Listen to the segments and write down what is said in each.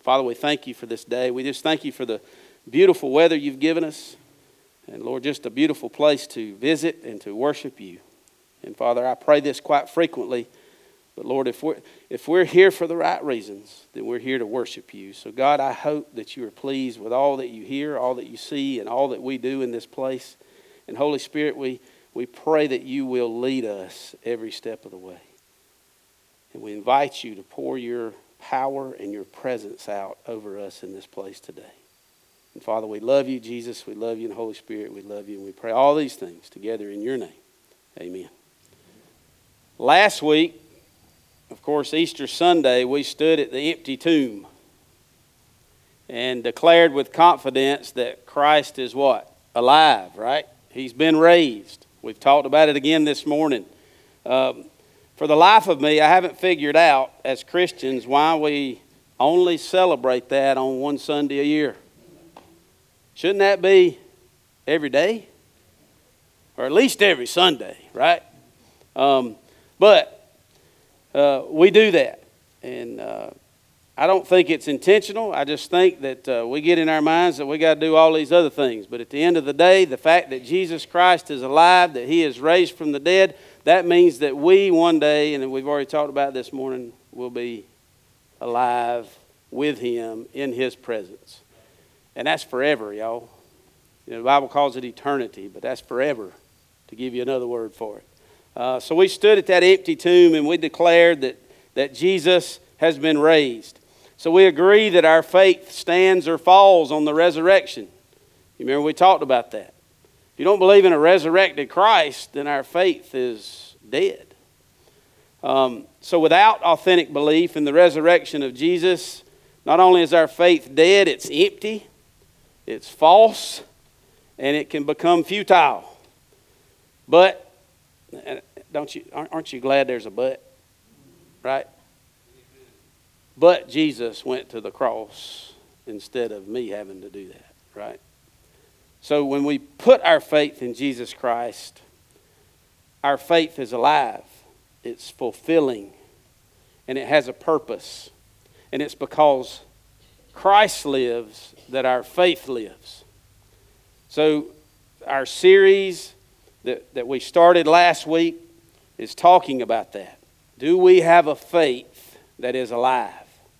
Father, we thank you for this day. We just thank you for the beautiful weather you've given us. And Lord, just a beautiful place to visit and to worship you. And Father, I pray this quite frequently. But Lord, if we're here for the right reasons, then we're here to worship you. So God, I hope that you are pleased with all that you hear, all that you see, and all that we do in this place. And Holy Spirit, we pray that you will lead us every step of the way. And we invite you to pour your power and your presence out over us in this place today. And Father, we love you, Jesus. We love you, and Holy Spirit, we love you. And we pray all these things together in your name. Amen. Last week, of course, Easter Sunday, we stood at the empty tomb and declared with confidence that Christ is what? Alive, right? He's been raised. We've talked about it again this morning. For the life of me, I haven't figured out as Christians why we only celebrate that on one Sunday a year. Shouldn't that be every day? Or at least every Sunday, right? But we do that. And I don't think it's intentional. I just think that we get in our minds that we got to do all these other things. But at the end of the day, the fact that Jesus Christ is alive, that he is raised from the dead, that means that we one day, and we've already talked about this morning, will be alive with him in his presence. And that's forever, y'all. You know, the Bible calls it eternity, but that's forever, to give you another word for it. So we stood at that empty tomb and we declared that Jesus has been raised. So we agree that our faith stands or falls on the resurrection. You remember we talked about that. If you don't believe in a resurrected Christ, then our faith is dead. So without authentic belief in the resurrection of Jesus, not only is our faith dead, it's empty, it's false, and it can become futile. But aren't you glad there's a but? Right? But Jesus went to the cross instead of me having to do that, right? So when we put our faith in Jesus Christ, our faith is alive. It's fulfilling. And it has a purpose. And it's because Christ lives that our faith lives. So our series that we started last week is talking about that. Do we have a faith that is alive?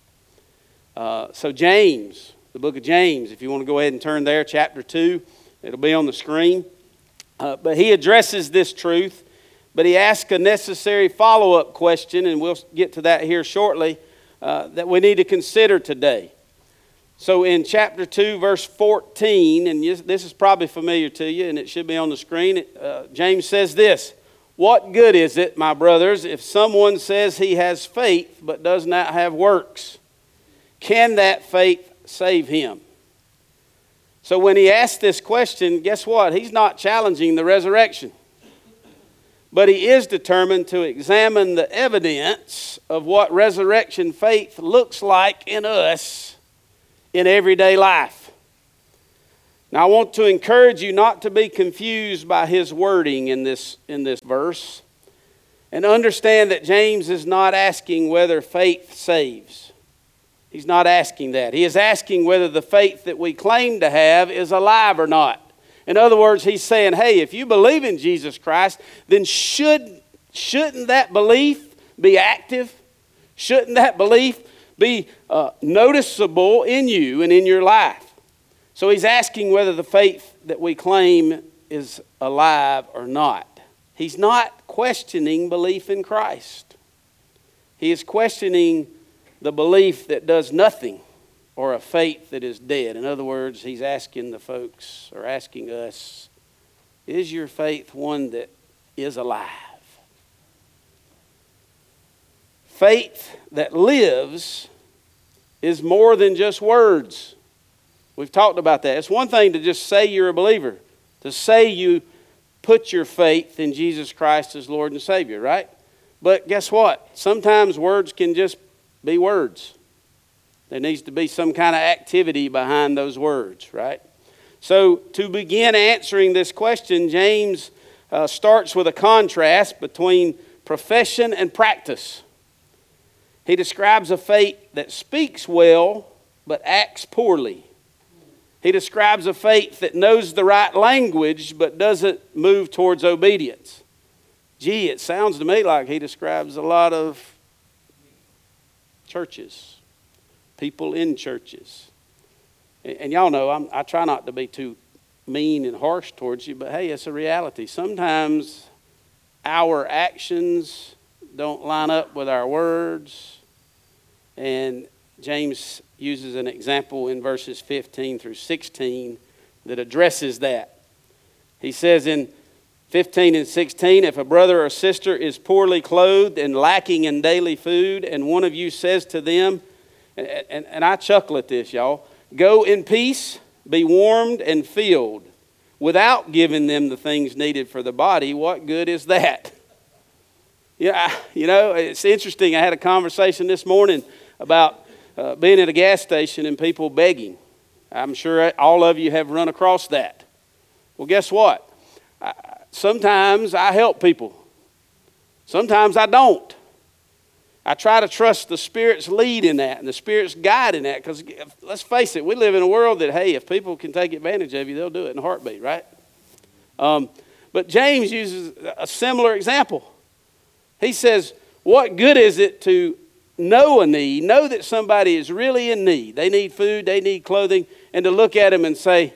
So James, the book of James, if you want to go ahead and turn there, chapter 2, it'll be on the screen. But he addresses this truth, but he asks a necessary follow-up question, and we'll get to that here shortly, that we need to consider today. So in chapter 2, verse 14, and this is probably familiar to you, and it should be on the screen, James says this: "What good is it, my brothers, if someone says he has faith but does not have works? Can that faith save him?" So when he asks this question, guess what? He's not challenging the resurrection. But he is determined to examine the evidence of what resurrection faith looks like in us in everyday life. Now I want to encourage you not to be confused by his wording in this verse, and understand that James is not asking whether faith saves. He's not asking that. He is asking whether the faith that we claim to have is alive or not. In other words, he's saying, hey, if you believe in Jesus Christ, then shouldn't that belief be active? Shouldn't that belief be noticeable in you and in your life? So he's asking whether the faith that we claim is alive or not. He's not questioning belief in Christ. He is questioning the belief that does nothing, or a faith that is dead. In other words, he's asking the folks, or asking us, is your faith one that is alive? Faith that lives is more than just words. We've talked about that. It's one thing to just say you're a believer, to say you put your faith in Jesus Christ as Lord and Savior, right? But guess what? Sometimes words can just be words. There needs to be some kind of activity behind those words, right? So to begin answering this question, James starts with a contrast between profession and practice. He describes a faith that speaks well but acts poorly. He describes a faith that knows the right language but doesn't move towards obedience. Gee, it sounds to me like he describes a lot of churches, people in churches. And y'all know I try not to be too mean and harsh towards you, but hey, it's a reality. Sometimes our actions don't line up with our words. And James uses an example in verses 15 through 16 that addresses that. He says in 15 and 16, if a brother or sister is poorly clothed and lacking in daily food, and one of you says to them, and I chuckle at this, y'all, go in peace, be warmed and filled, without giving them the things needed for the body, what good is that? Yeah, you know, it's interesting. I had a conversation this morning about being at a gas station and people begging. I'm sure all of you have run across that. Well, guess what? Sometimes I help people. Sometimes I don't. I try to trust the Spirit's lead in that and the Spirit's guide in that, because let's face it, we live in a world that, hey, if people can take advantage of you, they'll do it in a heartbeat, right? But James uses a similar example. He says, what good is it to know a need, know that somebody is really in need, they need food, they need clothing, and to look at them and say,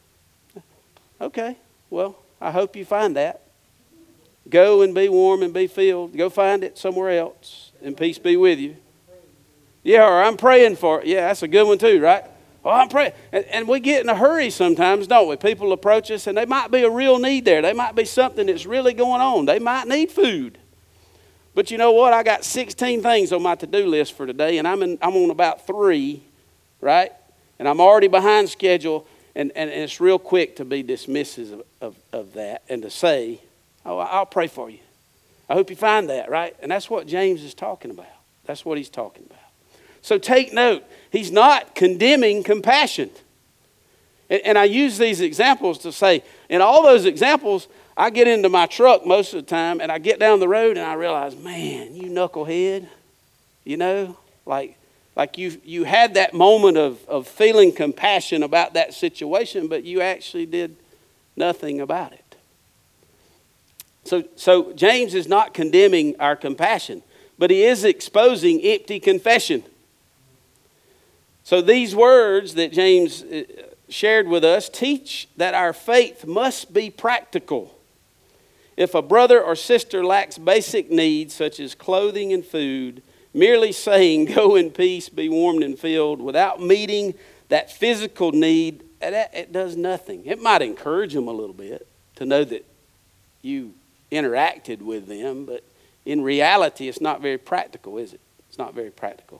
okay, well, I hope you find that. Go and be warm and be filled. Go find it somewhere else, and peace be with you. Yeah, or I'm praying for it. Yeah, that's a good one too, right? Oh, I'm praying. And we get in a hurry sometimes, don't we? People approach us, and there might be a real need there. There might be something that's really going on. They might need food. But you know what? I got 16 things on my to-do list for today, and I'm on about 3, right? And I'm already behind schedule, and it's real quick to be dismissive of that and to say, oh, I'll pray for you. I hope you find that, right? And that's what James is talking about. That's what he's talking about. So take note. He's not condemning compassion. And I use these examples to say, in all those examples, I get into my truck most of the time, and I get down the road, and I realize, man, you knucklehead, you know, like you had that moment of feeling compassion about that situation, but you actually did nothing about it. So James is not condemning our compassion, but he is exposing empty confession. So these words that James shared with us teach that our faith must be practical. If a brother or sister lacks basic needs such as clothing and food, merely saying, go in peace, be warmed and filled, without meeting that physical need, it does nothing. It might encourage them a little bit to know that you interacted with them, but in reality, it's not very practical, is it? It's not very practical.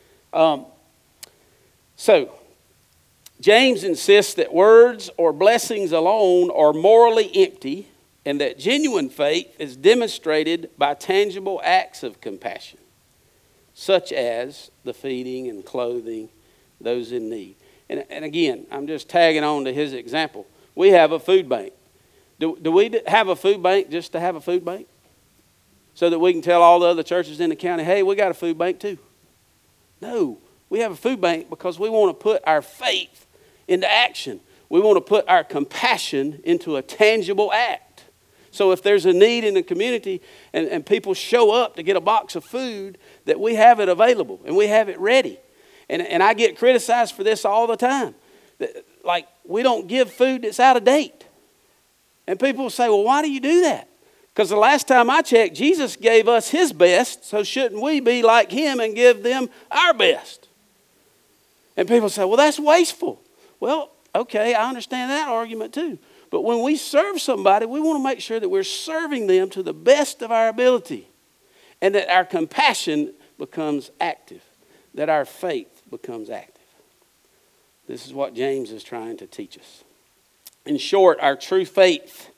So, James insists that words or blessings alone are morally empty, and that genuine faith is demonstrated by tangible acts of compassion, such as the feeding and clothing those in need. And again, I'm just tagging on to his example. We have a food bank. Do we have a food bank just to have a food bank? So that we can tell all the other churches in the county, hey, we got a food bank too. No, we have a food bank because we want to put our faith into action. We want to put our compassion into a tangible act. So if there's a need in the community and people show up to get a box of food, that we have it available and we have it ready. And I get criticized for this all the time. Like, we don't give food that's out of date. And people say, well, why do you do that? Because the last time I checked, Jesus gave us his best, so shouldn't we be like him and give them our best? And people say, well, that's wasteful. Well, okay, I understand that argument too. But when we serve somebody, we want to make sure that we're serving them to the best of our ability, and that our compassion becomes active, that our faith becomes active. This is what James is trying to teach us. In short, our true faith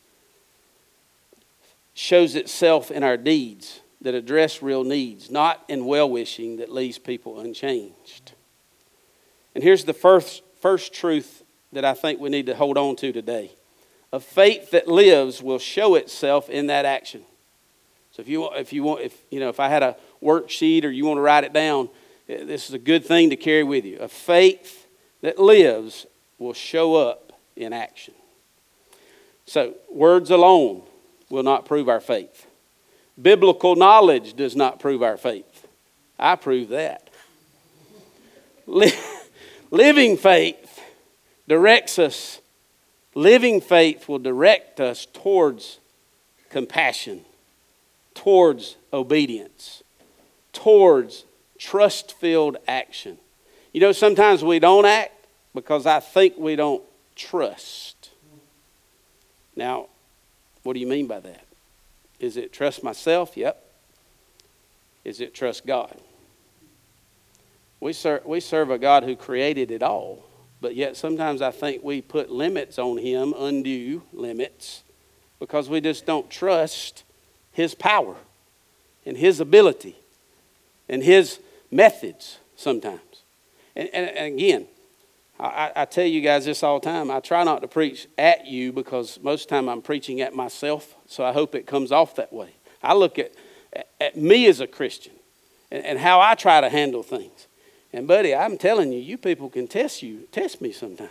shows itself in our deeds that address real needs, not in well-wishing that leaves people unchanged. And here's the first truth that I think we need to hold on to today. A faith that lives will show itself in that action. So if I had a worksheet or you want to write it down, this is a good thing to carry with you. A faith that lives will show up in action. So, words alone will not prove our faith. Biblical knowledge does not prove our faith. I prove that. Living faith directs us. Living faith will direct us towards compassion, towards obedience, towards trust-filled action. You know, sometimes we don't act because I think we don't trust. Now, what do you mean by that? Is it trust myself? Yep. Is it trust God? We serve a God who created it all, but yet sometimes I think we put limits on Him, undue limits, because we just don't trust His power and His ability and His methods sometimes. And again, I tell you guys this all the time. I try not to preach at you because most of the time I'm preaching at myself, so I hope it comes off that way. I look at me as a Christian and how I try to handle things. And buddy, I'm telling you, you people can test me sometimes.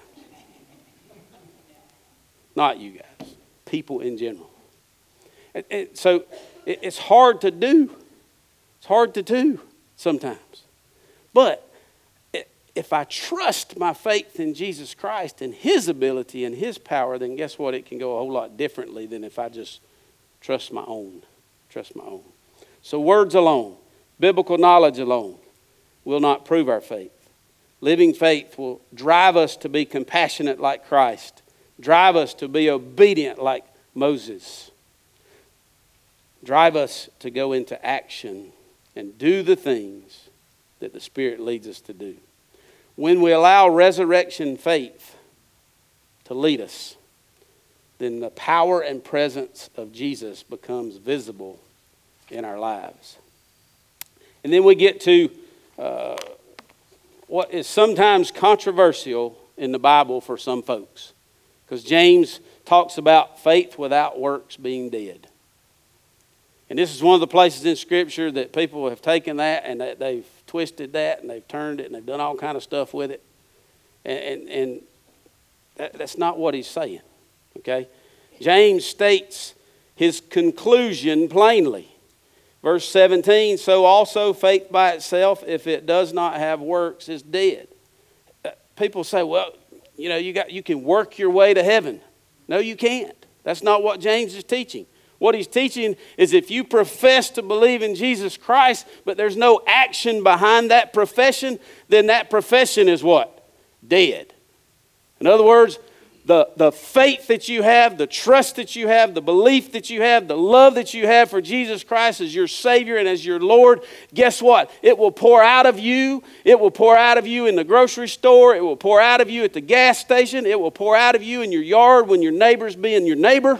Not you guys, people in general. And so it's hard to do. It's hard to do sometimes. But if I trust my faith in Jesus Christ and His ability and His power, then guess what? It can go a whole lot differently than if I just trust my own. Trust my own. So words alone, biblical knowledge alone, will not prove our faith. Living faith will drive us to be compassionate like Christ, drive us to be obedient like Moses, drive us to go into action and do the things that the Spirit leads us to do. When we allow resurrection faith to lead us, then the power and presence of Jesus becomes visible in our lives. And then we get to what is sometimes controversial in the Bible for some folks. Because James talks about faith without works being dead. And this is one of the places in Scripture that people have taken that and they've twisted that and they've turned it and they've done all kind of stuff with it. And that's not what he's saying. Okay? James states his conclusion plainly. Verse 17, so also faith by itself, if it does not have works, is dead. People say, well, you know, you can work your way to heaven. No, you can't. That's not what James is teaching. What he's teaching is if you profess to believe in Jesus Christ, but there's no action behind that profession, then that profession is what? Dead. In other words, the faith that you have, the trust that you have, the belief that you have, the love that you have for Jesus Christ as your Savior and as your Lord, guess what? It will pour out of you. It will pour out of you in the grocery store. It will pour out of you at the gas station. It will pour out of you in your yard when your neighbor's being your neighbor.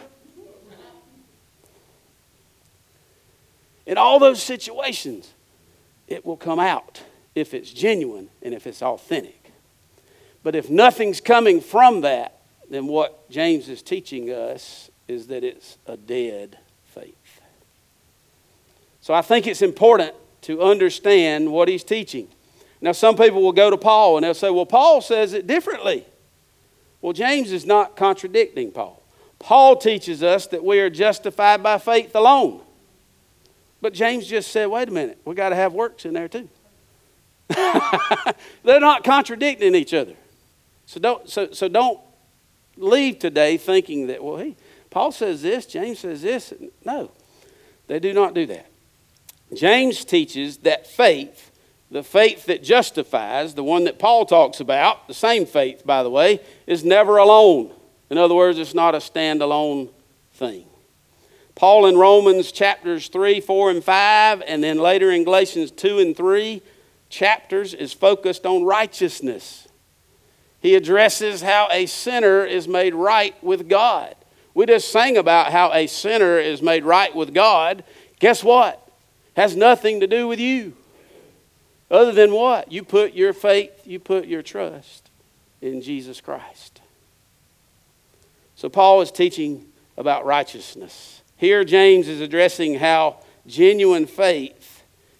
In all those situations, it will come out if it's genuine and if it's authentic. But if nothing's coming from that, then what James is teaching us is that it's a dead faith. So I think it's important to understand what he's teaching. Now some people will go to Paul and they'll say, well, Paul says it differently. Well, James is not contradicting Paul. Paul teaches us that we are justified by faith alone. But James just said, wait a minute, we got to have works in there too. They're not contradicting each other. So don't leave today thinking that, well, Paul says this, James says this. No, they do not do that. James teaches that faith, the faith that justifies, the one that Paul talks about, the same faith, by the way, is never alone. In other words, it's not a standalone thing. Paul in Romans chapters 3, 4, and 5, and then later in Galatians 2 and 3 chapters is focused on righteousness. He addresses how a sinner is made right with God. We just sang about how a sinner is made right with God. Guess what? Has nothing to do with you. Other than what? You put your faith, you put your trust in Jesus Christ. So Paul is teaching about righteousness. Here James is addressing how genuine faith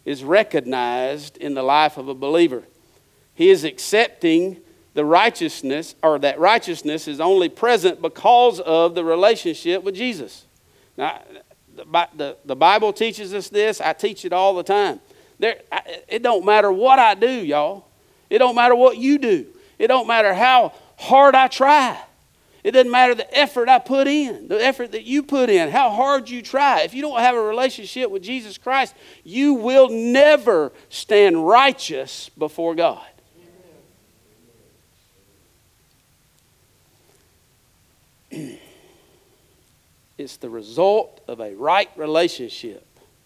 is recognized in the life of a believer. He is accepting the righteousness, or that righteousness is only present because of the relationship with Jesus. Now, the Bible teaches us this. I teach it all the time. It don't matter what I do, y'all. It don't matter what you do. It don't matter how hard I try. It doesn't matter the effort I put in, the effort that you put in, how hard you try. If you don't have a relationship with Jesus Christ, you will never stand righteous before God. It's the result of a right relationship.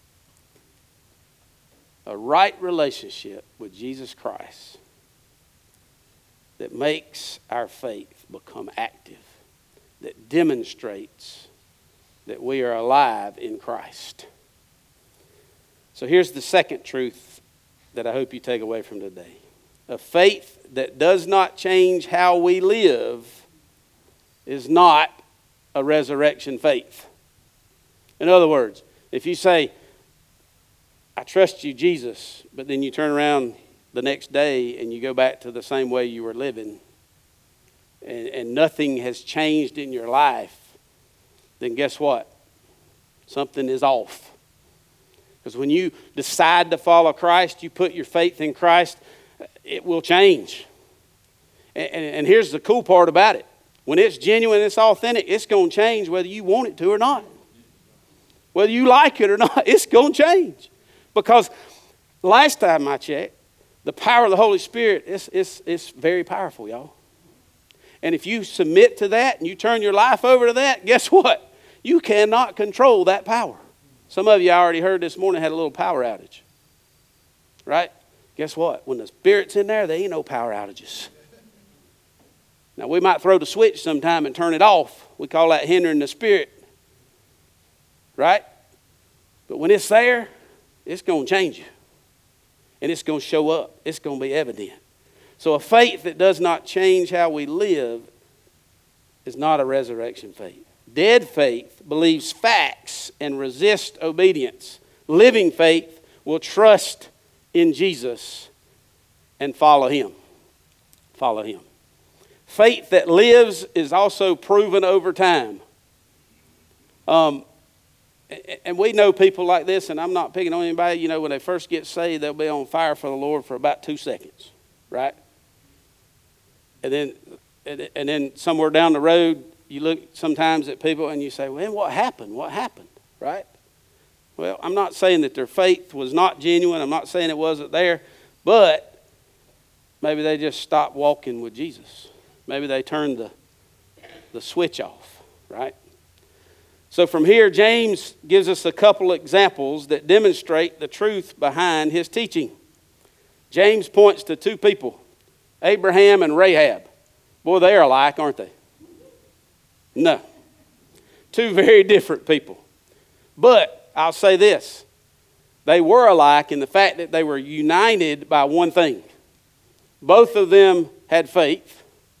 A right relationship with Jesus Christ that makes our faith become active, that demonstrates that we are alive in Christ. So here's the second truth that I hope you take away from today. A faith that does not change how we live is not a resurrection faith. In other words, if you say, I trust you, Jesus, but then you turn around the next day and you go back to the same way you were living, and nothing has changed in your life, then guess what? Something is off. Because when you decide to follow Christ, you put your faith in Christ, it will change. And here's the cool part about it. When it's genuine, it's authentic, it's going to change whether you want it to or not. Whether you like it or not, it's going to change. Because last time I checked, the power of the Holy Spirit is very powerful, y'all. And if you submit to that and you turn your life over to that, guess what? You cannot control that power. Some of you I already heard this morning had a little power outage. Right? Guess what? When the Spirit's in there ain't no power outages. Now, we might throw the switch sometime and turn it off. We call that hindering the Spirit. Right? But when it's there, it's going to change you. And it's going to show up. It's going to be evident. So a faith that does not change how we live is not a resurrection faith. Dead faith believes facts and resists obedience. Living faith will trust in Jesus and follow Him. Follow Him. Faith that lives is also proven over time. And we know people like this, and I'm not picking on anybody. You know, when they first get saved, they'll be on fire for the Lord for about 2 seconds, right? And then somewhere down the road, you look sometimes at people and you say, well, what happened? What happened, right? Well, I'm not saying that their faith was not genuine. I'm not saying it wasn't there. But maybe they just stopped walking with Jesus. Maybe they turned the switch off, right? So from here, James gives us a couple examples that demonstrate the truth behind his teaching. James points to 2 people, Abraham and Rahab. Boy, they are alike, aren't they? No. 2 very different people. But I'll say this. They were alike in the fact that they were united by one thing. Both of them had faith.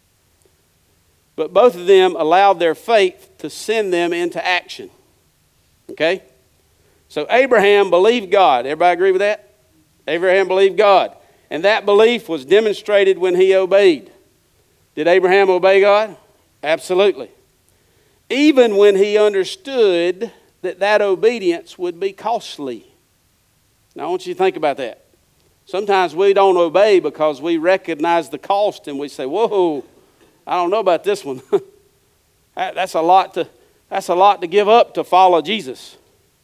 But both of them allowed their faith to send them into action. Okay? So Abraham believed God. Everybody agree with that? Abraham believed God. And that belief was demonstrated when he obeyed. Did Abraham obey God? Absolutely. Even when he understood that obedience would be costly. Now I want you to think about that. Sometimes we don't obey because we recognize the cost and we say, whoa, I don't know about this one. That's a lot to give up to follow Jesus.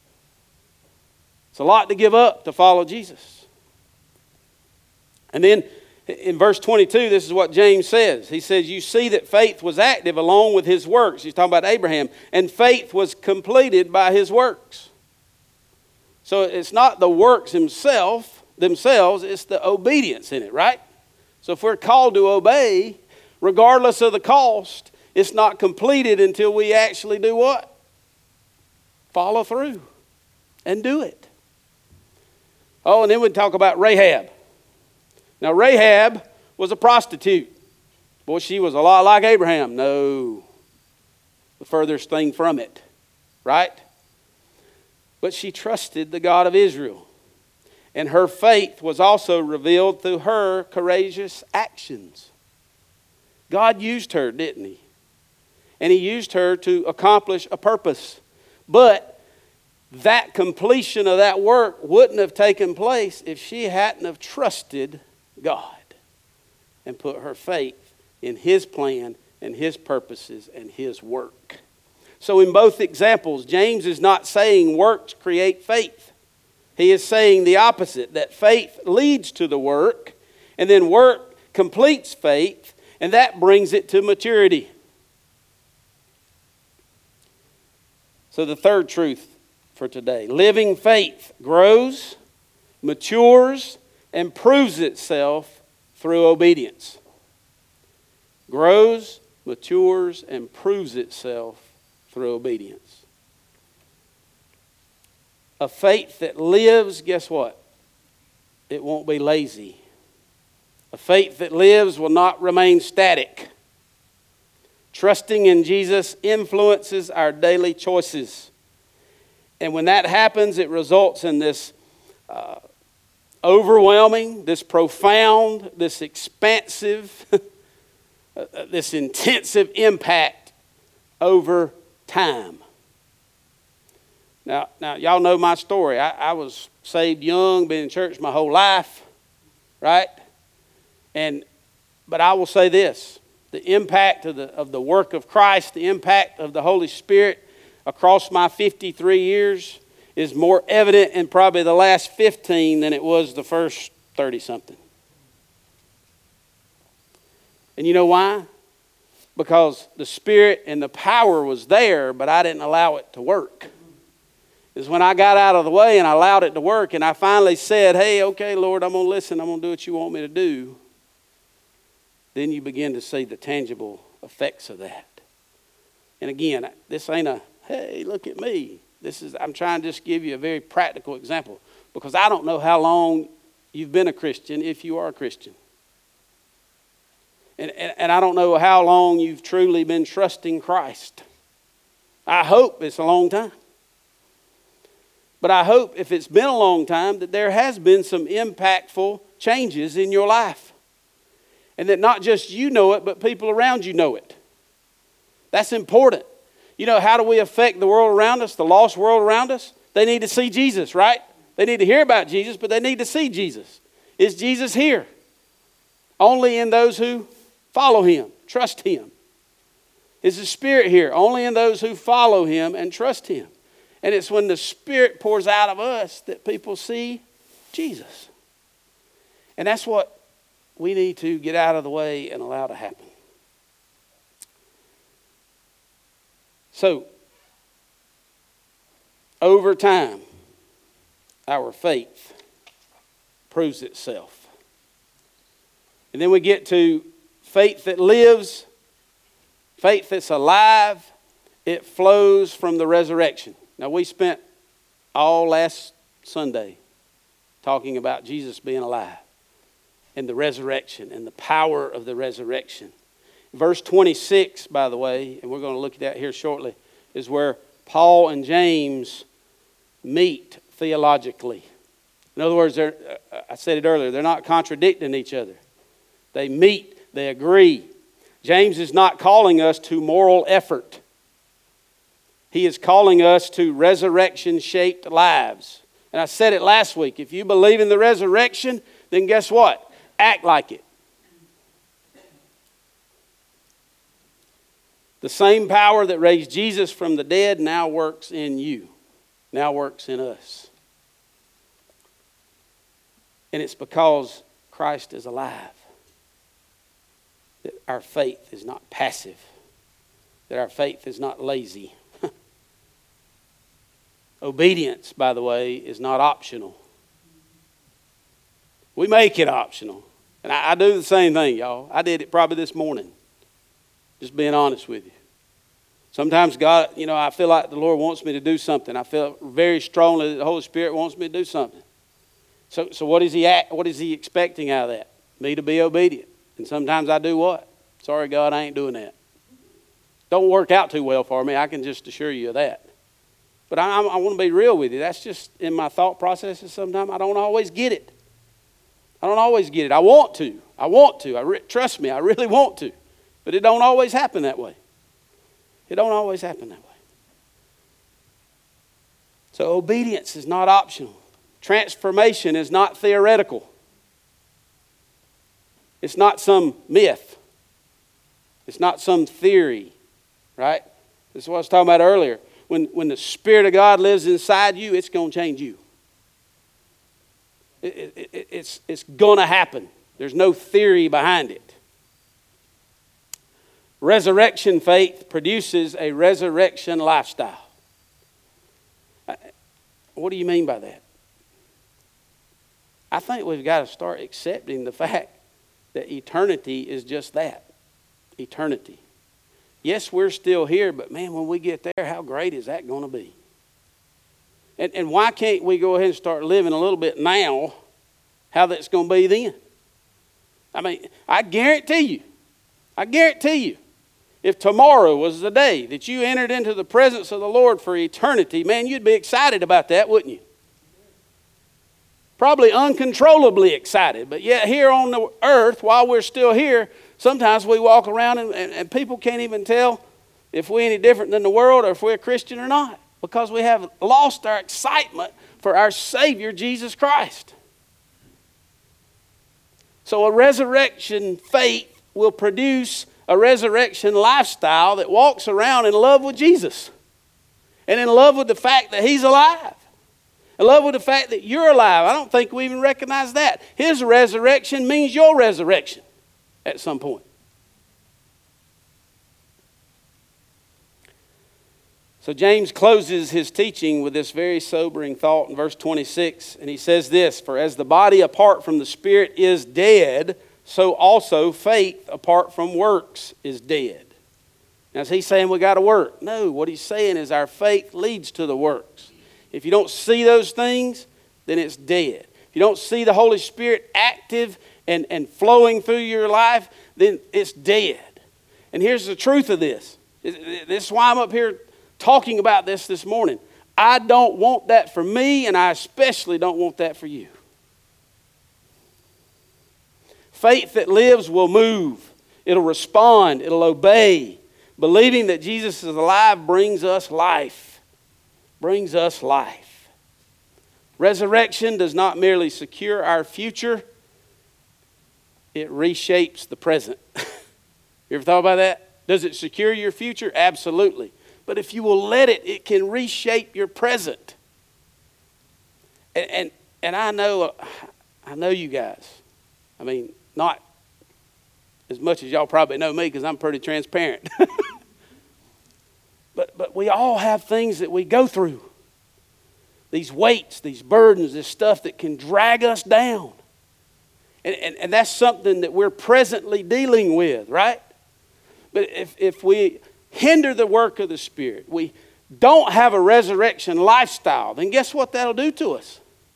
It's a lot to give up to follow Jesus. And then in verse 22, this is what James says. He says, you see that faith was active along with his works. He's talking about Abraham. And faith was completed by his works. So it's not the works themselves, it's the obedience in it, right? So if we're called to obey, regardless of the cost, it's not completed until we actually do what? Follow through and do it. Oh, and then we talk about Rahab. Now, Rahab was a prostitute. Boy, she was a lot like Abraham. No, the furthest thing from it, right? But she trusted the God of Israel. And her faith was also revealed through her courageous actions. God used her, didn't He? And He used her to accomplish a purpose. But that completion of that work wouldn't have taken place if she hadn't have trusted God and put her faith in His plan and His purposes and His work. So in both examples, James is not saying works create faith. He is saying the opposite, that faith leads to the work, and then work completes faith, and that brings it to maturity. So the third truth for today, living faith grows, matures, and proves itself through obedience. Grows, matures, and proves itself through obedience. A faith that lives, guess what? It won't be lazy. A faith that lives will not remain static. Trusting in Jesus influences our daily choices. And when that happens, it results in this overwhelming, this profound, this expansive, this intensive impact over time. Now, y'all know my story. I was saved young, been in church my whole life, right? But I will say this: the impact of the work of Christ, the impact of the Holy Spirit across my 53 years is more evident in probably the last 15 than it was the first 30-something. And you know why? Because the Spirit and the power was there, but I didn't allow it to work. Is when I got out of the way and I allowed it to work, and I finally said, hey, okay, Lord, I'm going to listen. I'm going to do what you want me to do. Then you begin to see the tangible effects of that. And again, this ain't a, hey, look at me. I'm trying to just give you a very practical example, because I don't know how long you've been a Christian, if you are a Christian. And I don't know how long you've truly been trusting Christ. I hope it's a long time. But I hope if it's been a long time that there has been some impactful changes in your life. And that not just you know it, but people around you know it. That's important. You know, how do we affect the world around us, the lost world around us? They need to see Jesus, right? They need to hear about Jesus, but they need to see Jesus. Is Jesus here? Only in those who follow Him, trust Him. Is the Spirit here? Only in those who follow Him and trust Him. And it's when the Spirit pours out of us that people see Jesus. And that's what we need to get out of the way and allow to happen. So, over time, our faith proves itself. And then we get to faith that lives, faith that's alive. It flows from the resurrection. Now, we spent all last Sunday talking about Jesus being alive and the resurrection and the power of the resurrection. Verse 26, by the way, and we're going to look at that here shortly, is where Paul and James meet theologically. In other words, I said it earlier, they're not contradicting each other. They meet, they agree. James is not calling us to moral effort. He is calling us to resurrection-shaped lives. And I said it last week. If you believe in the resurrection, then guess what? Act like it. The same power that raised Jesus from the dead now works in you. Now works in us. And it's because Christ is alive that our faith is not passive. That our faith is not lazy. Obedience, by the way, is not optional. We make it optional. And I do the same thing, y'all. I did it probably this morning. Just being honest with you. Sometimes God, I feel like the Lord wants me to do something. I feel very strongly that the Holy Spirit wants me to do something. So what is He expecting out of that? Me to be obedient. And sometimes I do what? Sorry, God, I ain't doing that. Don't work out too well for me. I can just assure you of that. But I want to be real with you. That's just in my thought processes sometimes. I don't always get it. I don't always get it. I want to. Trust me, I really want to. But it don't always happen that way. It don't always happen that way. So obedience is not optional. Transformation is not theoretical. It's not some myth. It's not some theory, right? This is what I was talking about earlier. When the Spirit of God lives inside you, it's going to change you. It's going to happen. There's no theory behind it. Resurrection faith produces a resurrection lifestyle. What do you mean by that? I think we've got to start accepting the fact that eternity is just that. Eternity. Yes, we're still here, but man, when we get there, how great is that going to be? And why can't we go ahead and start living a little bit now how that's going to be then? I mean, I guarantee you, if tomorrow was the day that you entered into the presence of the Lord for eternity, man, you'd be excited about that, wouldn't you? Probably uncontrollably excited. But yet here on the earth, while we're still here, sometimes we walk around and people can't even tell if we're any different than the world or if we're a Christian or not, because we have lost our excitement for our Savior, Jesus Christ. So a resurrection faith will produce a resurrection lifestyle that walks around in love with Jesus and in love with the fact that He's alive. In love with the fact that you're alive. I don't think we even recognize that. His resurrection means your resurrection at some point. So James closes his teaching with this very sobering thought in verse 26. And he says this, "For as the body apart from the Spirit is dead, so also faith apart from works is dead." Now is he saying we got to work? No, what he's saying is our faith leads to the works. If you don't see those things, then it's dead. If you don't see the Holy Spirit active and flowing through your life, then it's dead. And here's the truth of this. This is why I'm up here talking about this morning. I don't want that for me, and I especially don't want that for you. Faith that lives will move. It'll respond. It'll obey. Believing that Jesus is alive brings us life. Brings us life. Resurrection does not merely secure our future, it reshapes the present. You ever thought about that? Does it secure your future? Absolutely. But if you will let it, it can reshape your present. And I know you guys. I mean, not as much as y'all probably know me because I'm pretty transparent. But we all have things that we go through. These weights, these burdens, this stuff that can drag us down. And that's something that we're presently dealing with, right? But if we hinder the work of the Spirit, we don't have a resurrection lifestyle, then guess what that'll do to us?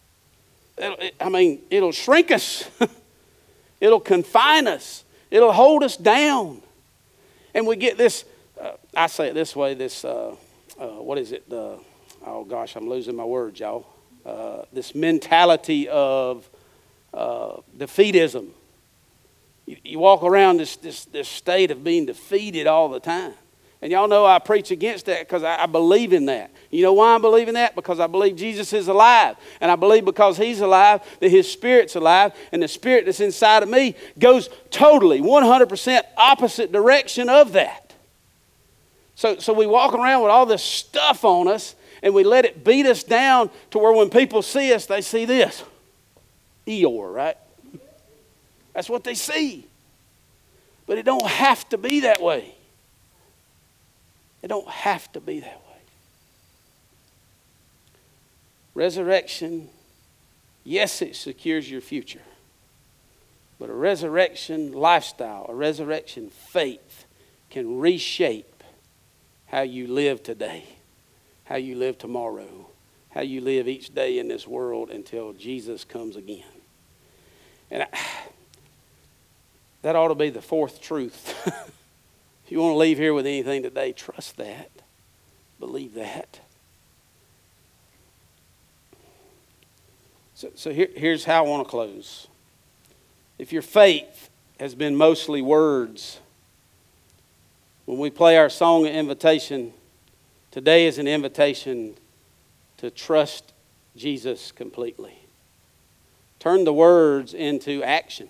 It'll shrink us. It'll confine us. It'll hold us down. And we get this, I say it this way, what is it? Oh gosh, I'm losing my words, y'all. This mentality of defeatism. You walk around this state of being defeated all the time. And y'all know I preach against that because I believe in that. You know why I believe in that? Because I believe Jesus is alive. And I believe because He's alive, that His Spirit's alive. And the Spirit that's inside of me goes totally, 100% opposite direction of that. So we walk around with all this stuff on us, and we let it beat us down to where when people see us, they see this. Eeyore, right? That's what they see. But it don't have to be that way. It don't have to be that way. Resurrection, yes, it secures your future. But a resurrection lifestyle, a resurrection faith can reshape how you live today, how you live tomorrow, how you live each day in this world until Jesus comes again. And that ought to be the fourth truth. If you want to leave here with anything today, trust that. Believe that. So here's how I want to close. If your faith has been mostly words, when we play our song of invitation, today is an invitation to trust Jesus completely. Turn the words into action.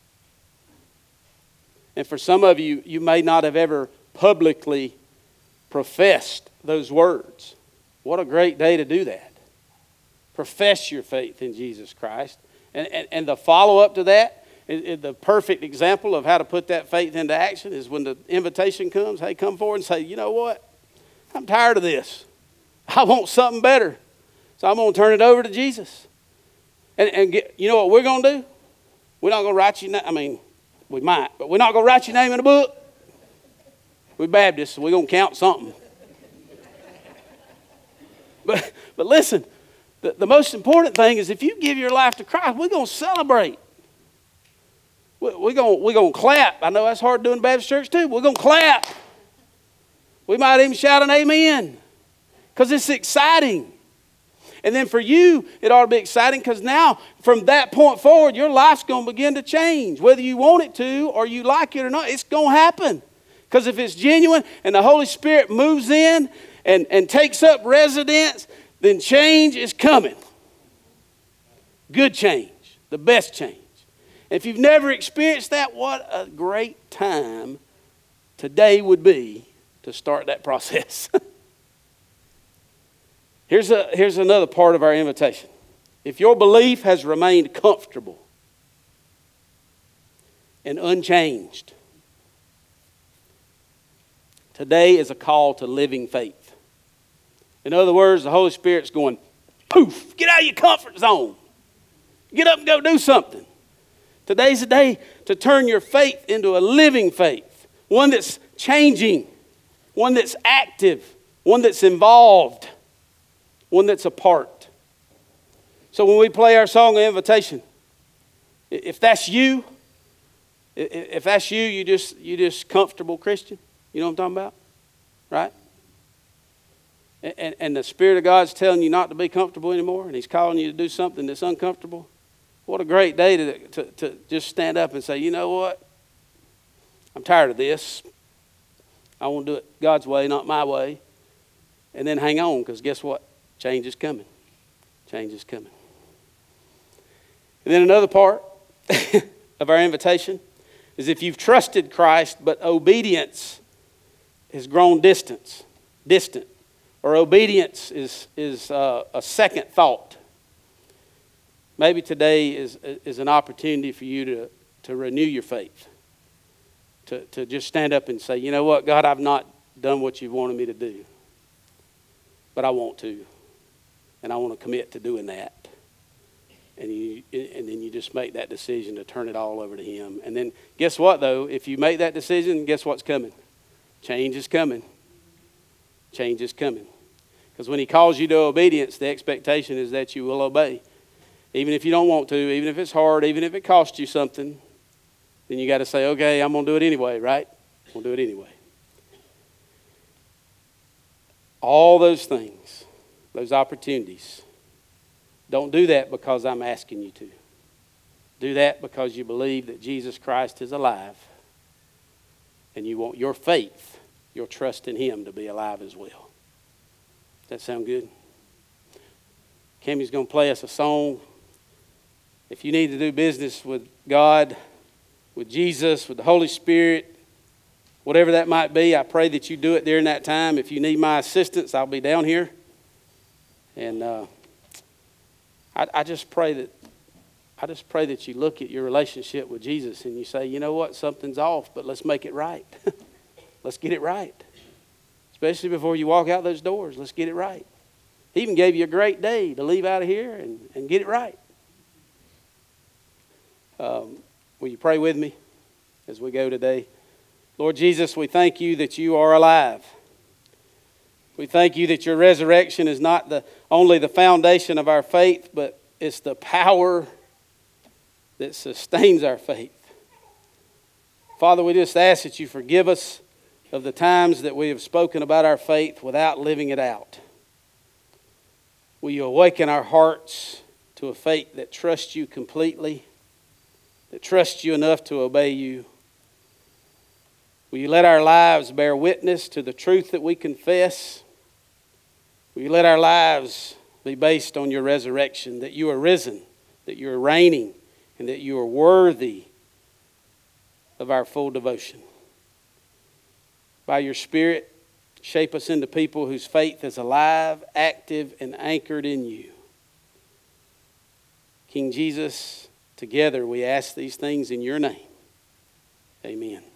And for some of you, you may not have ever publicly professed those words. What a great day to do that. Profess your faith in Jesus Christ. And the follow-up to that, the perfect example of how to put that faith into action is when the invitation comes, hey, come forward and say, you know what? I'm tired of this. I want something better. So I'm going to turn it over to Jesus. You know what we're going to do? We're not going to write your name. I mean, we might, but we're not going to write your name in a book. We're Baptists, so we're going to count something. But listen, the most important thing is if you give your life to Christ, we're going to celebrate. We're going to clap. I know that's hard to do in Baptist church too. We're going to clap. We might even shout an amen because it's exciting. And then for you, it ought to be exciting because now from that point forward, your life's going to begin to change. Whether you want it to or you like it or not, it's going to happen. Because if it's genuine and the Holy Spirit moves in and takes up residence, then change is coming. Good change, the best change. If you've never experienced that, what a great time today would be to start that process. Here's another part of our invitation. If your belief has remained comfortable and unchanged, today is a call to living faith. In other words, the Holy Spirit's going, poof, get out of your comfort zone. Get up and go do something. Today's the day to turn your faith into a living faith. One that's changing. One that's active. One that's involved. One that's a part. So when we play our song of invitation, if that's you, you just comfortable Christian. You know what I'm talking about? Right? And the Spirit of God's telling you not to be comfortable anymore, and He's calling you to do something that's uncomfortable. What a great day to just stand up and say, you know what? I'm tired of this. I want to do it God's way, not my way. And then hang on, because guess what? Change is coming. Change is coming. And then another part of our invitation is if you've trusted Christ, but obedience has grown distant, or obedience is a second thought. Maybe today is an opportunity for you to renew your faith, to just stand up and say, you know what, God, I've not done what you've wanted me to do, but I want to, and I want to commit to doing that. And then you just make that decision to turn it all over to Him. And then guess what, though? If you make that decision, guess what's coming? Change is coming. Change is coming. Because when He calls you to obedience, the expectation is that you will obey. Even if you don't want to, even if it's hard, even if it costs you something, then you got to say, okay, I'm going to do it anyway, right? I'm going to do it anyway. All those things, those opportunities, don't do that because I'm asking you to. Do that because you believe that Jesus Christ is alive and you want your faith, your trust in Him to be alive as well. Does that sound good? Cammy's going to play us a song. If you need to do business with God, with Jesus, with the Holy Spirit, whatever that might be, I pray that you do it during that time. If you need my assistance, I'll be down here. And I just pray that you look at your relationship with Jesus and you say, you know what, something's off, but let's make it right. Let's get it right. Especially before you walk out those doors, let's get it right. He even gave you a great day to leave out of here and get it right. Will you pray with me as we go today? Lord Jesus, we thank you that you are alive. We thank you that your resurrection is not only the foundation of our faith, but it's the power that sustains our faith. Father, we just ask that you forgive us of the times that we have spoken about our faith without living it out. Will you awaken our hearts to a faith that trusts you completely, that trusts you enough to obey you. Will you let our lives bear witness to the truth that we confess? Will you let our lives be based on your resurrection, that you are risen, that you are reigning, and that you are worthy of our full devotion? By your Spirit, shape us into people whose faith is alive, active, and anchored in you. King Jesus, together we ask these things in your name. Amen.